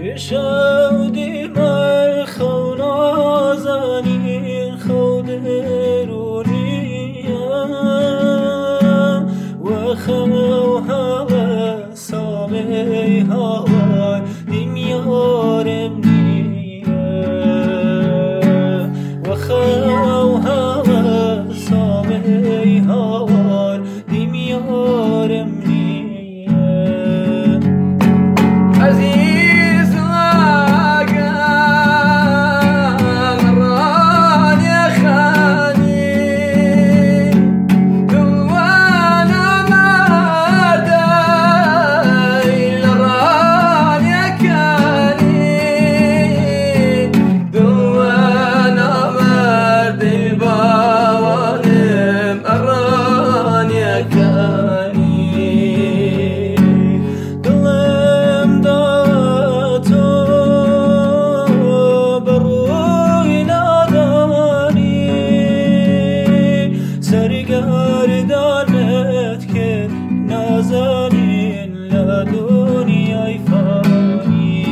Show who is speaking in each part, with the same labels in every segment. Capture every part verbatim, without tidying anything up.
Speaker 1: شودی من خو نازنین خو درونیم و خو هوا سامی هوا دیمیارم نیم و خو هوا سامی هوا دیمیارم نیم عزیز سرگردانت که نازنین لدنیای فانی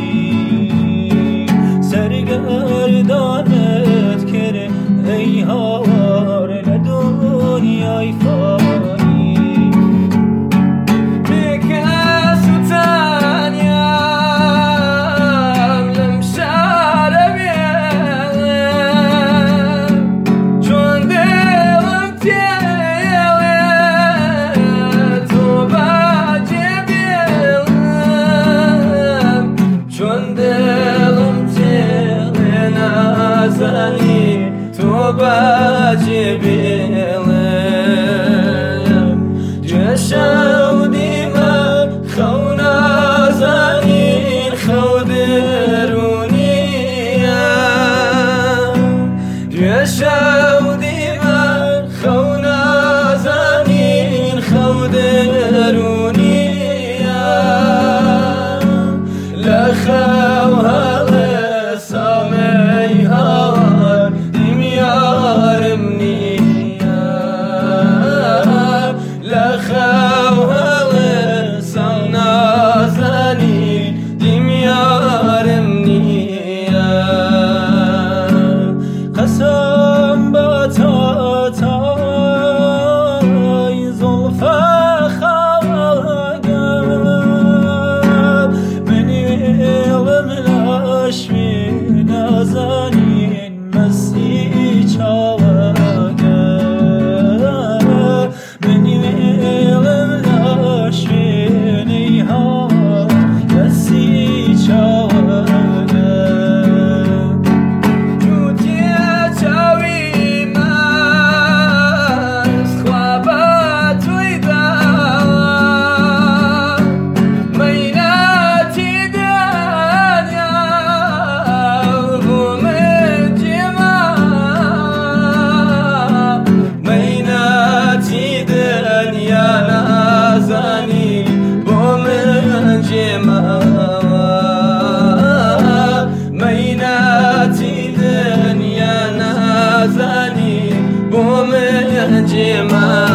Speaker 1: سرگردانت که ای هوار لدنیای فانی بکس و تنیم لمشار بیم چون دلم تو بجبلم جشودی من خو نازنین خو درونیم جشودی من خو نازنین خو درونیم لخو هوا سامی هوا دیمیارم نیم لخو هوا سام نازنین دیمیارم نیم قسم با تا تای زلف خواهدم منی علم لاشمی نازنین مستی چاوگم منی علم لاشمی ها مستی چاوگم جوتی چاوی من خوابت ویدم میناتی دنیا میناتی دنیا نازنی بوم جما